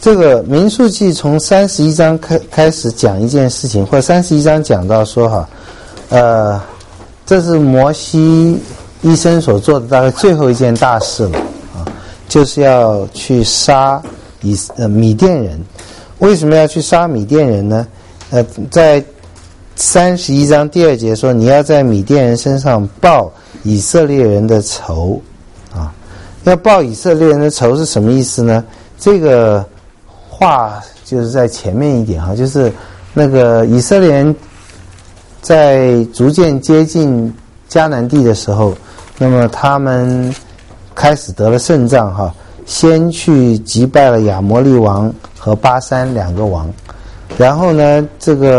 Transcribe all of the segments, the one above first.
这个民数记从31章开始讲一件事情，或者31章讲到说哈，这是摩西一生所做的大概最后一件大事了啊，就是要去杀米甸人。为什么要去杀米甸人呢？在31章第2节说，你要在米甸人身上报以色列人的仇啊。要报以色列人的仇是什么意思呢？这个话就是在前面一点哈，就是那个以色列人在逐渐接近迦南地的时候，那么他们开始得了胜仗哈，先去击败了亚摩利王和巴珊2个王，然后呢，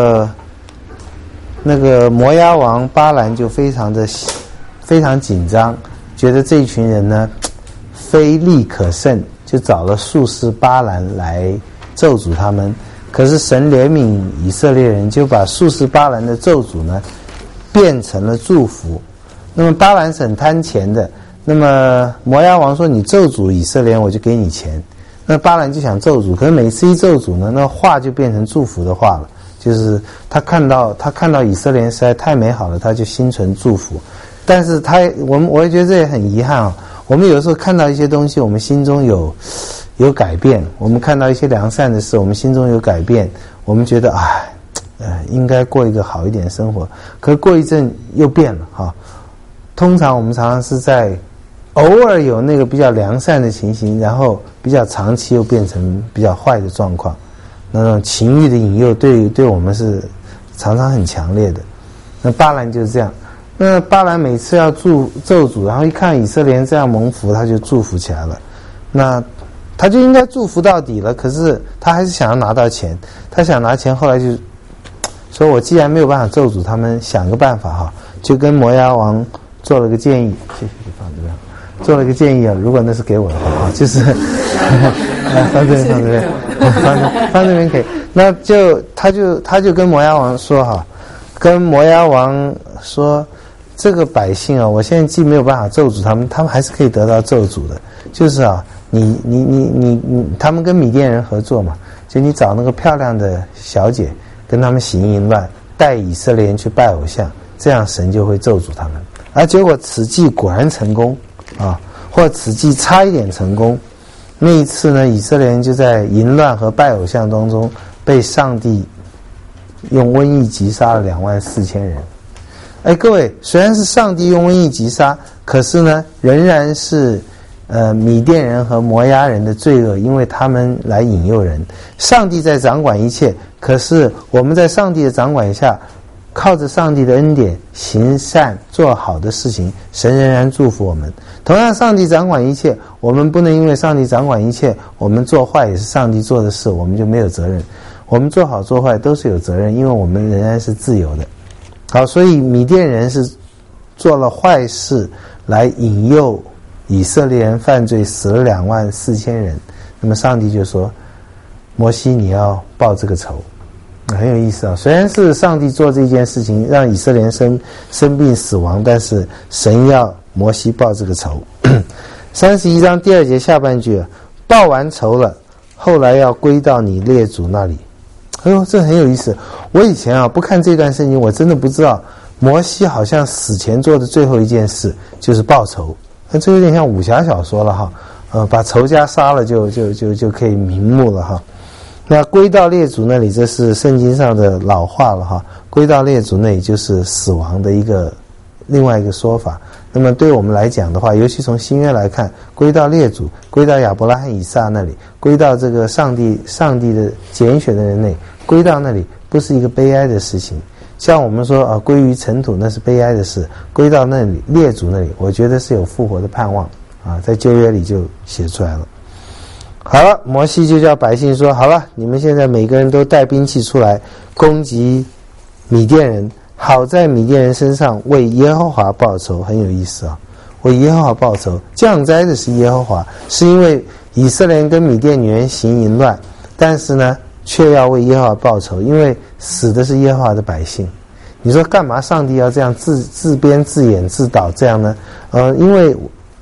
那个摩押王巴兰就非常紧张，觉得这一群人呢非力可胜，就找了术士巴兰来咒诅他们。可是神怜悯以色列人，就把术士巴兰的咒诅呢变成了祝福。那么巴兰是很贪钱的，那么摩押王说，你咒诅以色列人，我就给你钱。那巴兰就想咒诅，可是每次一咒诅呢，那话就变成祝福的话了，就是他看到以色列人实在太美好了，他就心存祝福。但是我也觉得这也很遗憾啊。我们有时候看到一些东西，我们心中有改变，我们看到一些良善的事，我们心中有改变，我们觉得应该过一个好一点的生活，可是过一阵又变了哈。通常我们常常是在偶尔有那个比较良善的情形，然后比较长期又变成比较坏的状况。那种情欲的引诱对我们是常常很强烈的。那巴兰就是这样。那巴兰每次要咒诅，然后一看以色列人这样蒙福，他就祝福起来了。那他就应该祝福到底了，可是他还是想要拿到钱。他想拿钱，后来就说，我既然没有办法咒诅他们，想个办法哈，就跟摩押王做了个建议。谢谢你放这边。做了个建议啊，如果那是给我的话啊，就是放这边，放这边可以。那他就跟摩押王说哈，跟摩押王说，这个百姓啊，我现在既没有办法咒诅他们，他们还是可以得到咒诅的。就是啊，他们跟米甸人合作嘛，就你找那个漂亮的小姐，跟他们行淫乱，带以色列人去拜偶像，这样神就会咒诅他们。而结果此计果然成功啊，或此计差一点成功。那一次呢，以色列人就在淫乱和拜偶像当中被上帝用瘟疫击杀了24000人。各位，虽然是上帝用瘟疫击杀，可是呢，仍然是米甸人和摩押人的罪恶，因为他们来引诱人。上帝在掌管一切，可是我们在上帝的掌管下，靠着上帝的恩典行善做好的事情，神仍然祝福我们。同样，上帝掌管一切，我们不能因为上帝掌管一切，我们做坏也是上帝做的事，我们就没有责任。我们做好做坏都是有责任，因为我们仍然是自由的。好，所以米甸人是做了坏事来引诱以色列人犯罪，死了24000人。那么上帝就说，摩西你要报这个仇。很有意思啊！虽然是上帝做这件事情，让以色列人生病死亡，但是神要摩西报这个仇。31章第2节下半句，报完仇了，后来要归到你列祖那里。这很有意思。我以前不看这段圣经，我真的不知道摩西好像死前做的最后一件事就是报仇。这有点像武侠小说了哈。把仇家杀了就可以瞑目了哈。那归到列祖那里，这是圣经上的老话了哈。归到列祖那里就是死亡的另外一个说法。那么对我们来讲的话，尤其从新约来看，归到列祖，归到亚伯拉罕以撒那里，归到这个上帝的拣选的人那里，归到那里不是一个悲哀的事情。像我们说归于尘土，那是悲哀的事，归到那里列祖那里，我觉得是有复活的盼望啊，在旧约里就写出来了。好了，摩西就叫百姓说，好了，你们现在每个人都带兵器出来攻击米甸人，好在米甸人身上为耶和华报仇。很有意思啊，为耶和华报仇，降灾的是耶和华，是因为以色列人跟米甸女人行淫乱，但是呢却要为耶和华报仇，因为死的是耶和华的百姓。你说干嘛上帝要这样自编自演自导这样呢？因为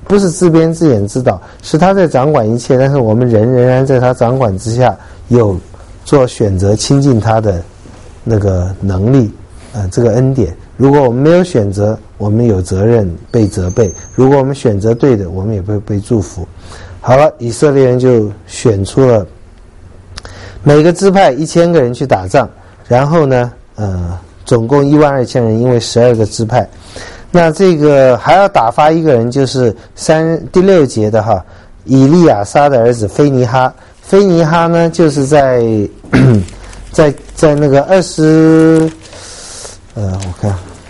不是自编自演自导，是他在掌管一切，但是我们人仍然在他掌管之下，有做选择亲近他的那个能力，这个恩典。如果我们没有选择，我们有责任被责备；如果我们选择对的，我们也会被祝福。好了，以色列人就选出了每个支派1000个人去打仗，然后呢，总共12000人，因为12个支派。那这个还要打发一个人，就是第6节的哈，以利亚撒的儿子菲尼哈。菲尼哈呢，就是在那个我看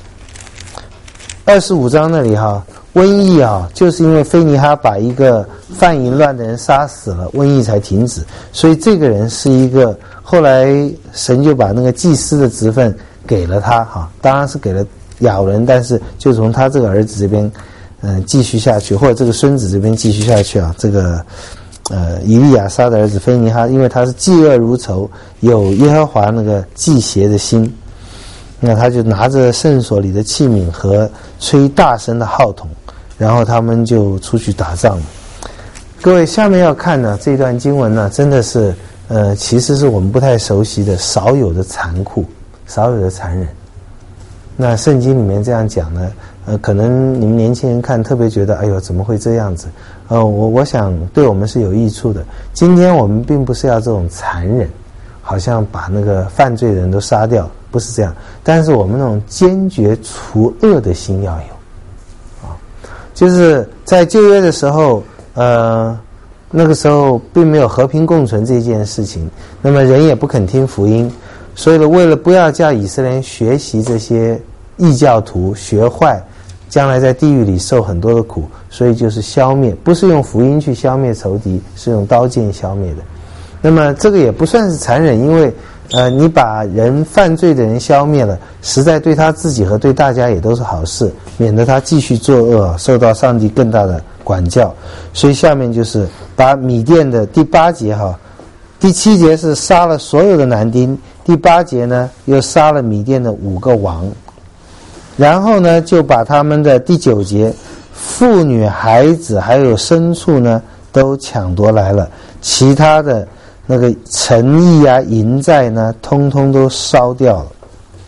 25章那里哈，瘟疫啊，就是因为菲尼哈把一个犯淫乱的人杀死了，瘟疫才停止。所以这个人是一个，后来神就把那个祭司的职分给了他哈，当然是给了亚伦，但是就从他这个儿子这边继续下去，或者这个孙子这边继续下去啊。这个以利亚撒的儿子菲尼哈，因为他是嫉恶如仇，有耶和华那个忌邪的心，那他就拿着圣所里的器皿和吹大声的号筒，然后他们就出去打仗了。各位，下面要看呢这段经文呢，真的是其实是我们不太熟悉的，少有的残酷，少有的残忍。那圣经里面这样讲呢，可能你们年轻人看特别觉得，哎呦，怎么会这样子？我想对我们是有益处的。今天我们并不是要这种残忍，好像把那个犯罪的人都杀掉，不是这样。但是我们那种坚决除恶的心要有，就是在旧约的时候，那个时候并没有和平共存这件事情，那么人也不肯听福音。所以为了不要叫以色列人学习这些异教徒学坏，将来在地狱里受很多的苦，所以就是消灭，不是用福音去消灭仇敌，是用刀剑消灭的。那么这个也不算是残忍，因为你把人犯罪的人消灭了，实在对他自己和对大家也都是好事，免得他继续作恶，受到上帝更大的管教。所以下面就是把米甸的第8节哈，第7节是杀了所有的男丁，第8节呢又杀了米甸的5个王，然后呢就把他们的第9节妇女孩子还有牲畜呢都抢夺来了，其他的那个城邑啊营寨呢通通都烧掉了。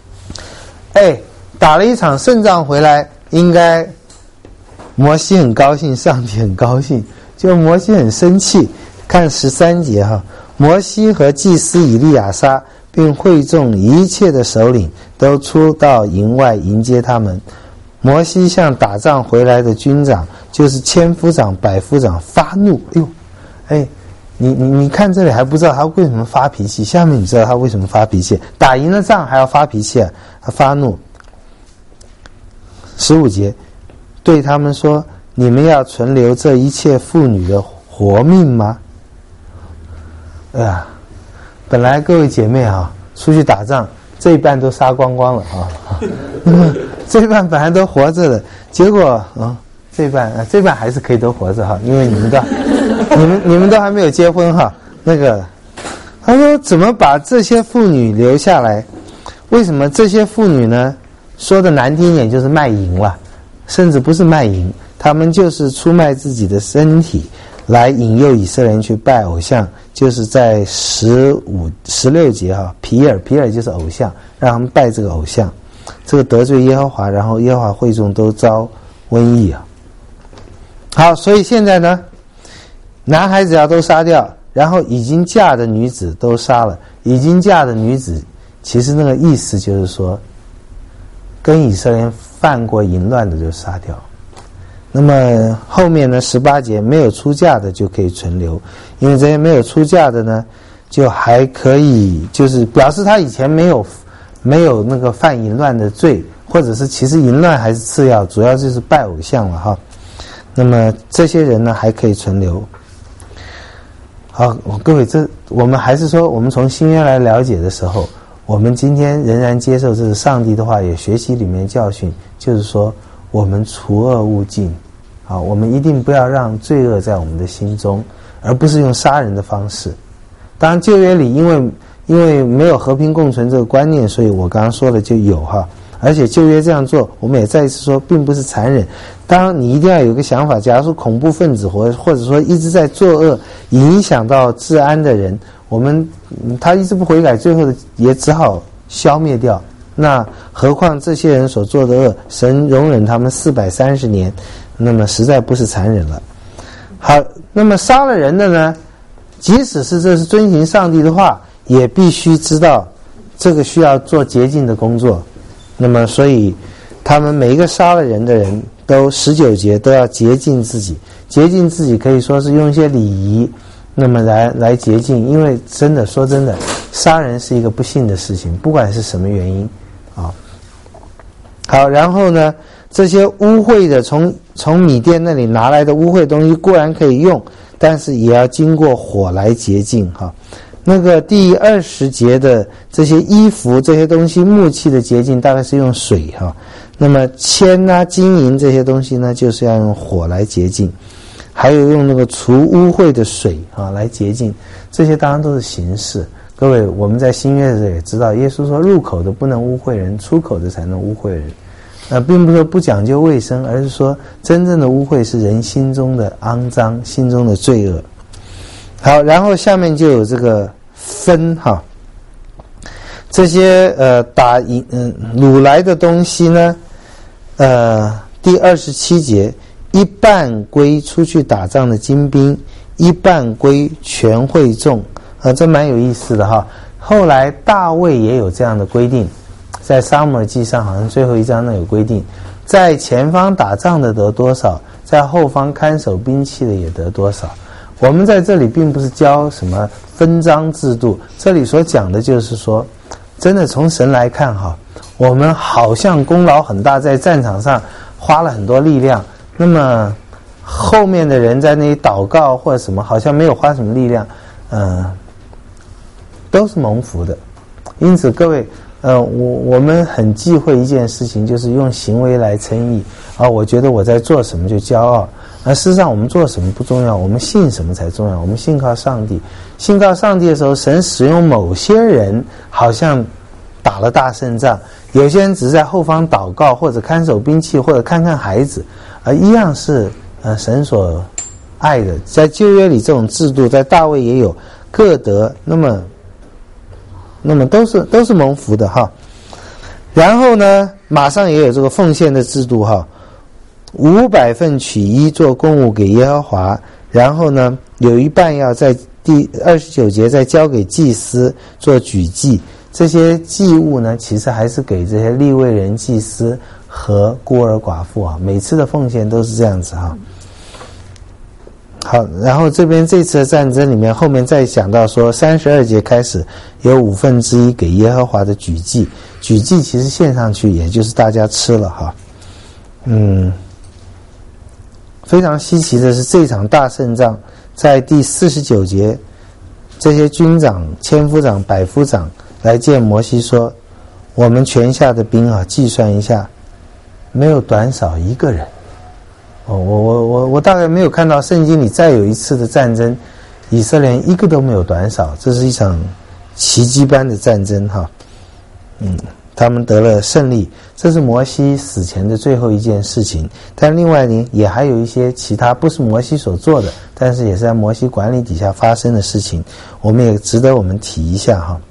打了一场胜仗回来，应该摩西很高兴，上帝很高兴，就摩西很生气。看13节哈，摩西和祭司以利亚撒并会众一切的首领都出到营外迎接他们。摩西向打仗回来的军长，就是千夫长、百夫长发怒。你看这里还不知道他为什么发脾气，下面你知道他为什么发脾气？打赢了仗还要发脾气啊？他发怒。15节对他们说：你们要存留这一切妇女的活命吗？本来各位姐妹啊，出去打仗这一半都杀光光了啊，这一半本来都活着的，结果这一半还是可以都活着哈，因为你们都还没有结婚哈。他说怎么把这些妇女留下来？为什么这些妇女呢？说的难听一点就是卖淫了，甚至不是卖淫，他们就是出卖自己的身体来引诱以色列人去拜偶像，就是在16节哈，皮尔就是偶像，让他们拜这个偶像，这个得罪耶和华，然后耶和华会众都遭瘟疫啊。好，所以现在呢，男孩子要都杀掉，然后已经嫁的女子都杀了。已经嫁的女子，其实那个意思就是说，跟以色列人犯过淫乱的就杀掉。那么后面呢18节没有出嫁的就可以存留，因为这些没有出嫁的呢，就还可以就是表示他以前没有那个犯淫乱的罪，或者是其实淫乱还是次要，主要就是拜偶像了哈。那么这些人呢还可以存留。好，各位，我们还是说，我们从新约来了解的时候，我们今天仍然接受这是上帝的话，也学习里面教训，就是说我们除恶务尽。好，我们一定不要让罪恶在我们的心中，而不是用杀人的方式。当然旧约里因为没有和平共存这个观念，所以我刚刚说的就有哈。 而且旧约这样做，我们也再一次说，并不是残忍。当然你一定要有个想法，假如说恐怖分子或者说一直在作恶，影响到治安的人，他一直不悔改，最后也只好消灭掉。那何况这些人所做的恶，神容忍他们430年，那么实在不是残忍了。好，那么杀了人的呢，即使是这是遵行上帝的话，也必须知道这个需要做洁净的工作。那么所以他们每一个杀了人的人都19节都要洁净自己，洁净自己可以说是用一些礼仪，那么来洁净。因为真的说真的，杀人是一个不幸的事情，不管是什么原因啊。好，然后呢，这些污秽的从米甸那里拿来的污秽东西固然可以用，但是也要经过火来洁净哈。那个第20节的这些衣服这些东西木器的洁净大概是用水哈，那么铅啊金银这些东西呢就是要用火来洁净，还有用那个除污秽的水啊来洁净，这些当然都是形式。各位，我们在新约的时候也知道，耶稣说入口的不能污秽人，出口的才能污秽人。并不是说不讲究卫生，而是说真正的污秽是人心中的肮脏，心中的罪恶。好，然后下面就有这个分哈，这些掳来的东西呢，第27节，一半归出去打仗的精兵，一半归全会众，这蛮有意思的哈。后来大卫也有这样的规定。在撒母耳记上好像最后一章那有规定，在前方打仗的得多少，在后方看守兵器的也得多少。我们在这里并不是教什么分章制度，这里所讲的就是说，真的从神来看哈，我们好像功劳很大，在战场上花了很多力量，那么后面的人在那里祷告或者什么，好像没有花什么力量，都是蒙福的。因此各位，我们很忌讳一件事情，就是用行为来称义啊。我觉得我在做什么就骄傲，事实上我们做什么不重要，我们信什么才重要。我们信靠上帝，信靠上帝的时候，神使用某些人好像打了大胜仗，有些人只是在后方祷告，或者看守兵器，或者看看孩子，一样是神所爱的。在旧约里这种制度，在大卫也有各得，那么都是蒙福的哈。然后呢，马上也有这个奉献的制度哈，500份取一做供物给耶和华，然后呢有一半要在第29节再交给祭司做举祭。这些祭物呢，其实还是给这些利未人、祭司和孤儿寡妇啊，每次的奉献都是这样子哈。好，然后这次的战争里面，后面再讲到说32节开始有1/5给耶和华的举祭，举祭其实献上去也就是大家吃了哈。非常稀奇的是，这场大胜仗在第49节，这些军长、千夫长、百夫长来见摩西说，我们全下的兵啊，计算一下，没有短少一个人。我大概没有看到圣经里再有一次的战争，以色列人一个都没有短少，这是一场奇迹般的战争哈。他们得了胜利，这是摩西死前的最后一件事情。但另外呢，也还有一些其他不是摩西所做的，但是也是在摩西管理底下发生的事情，我们也值得我们提一下哈。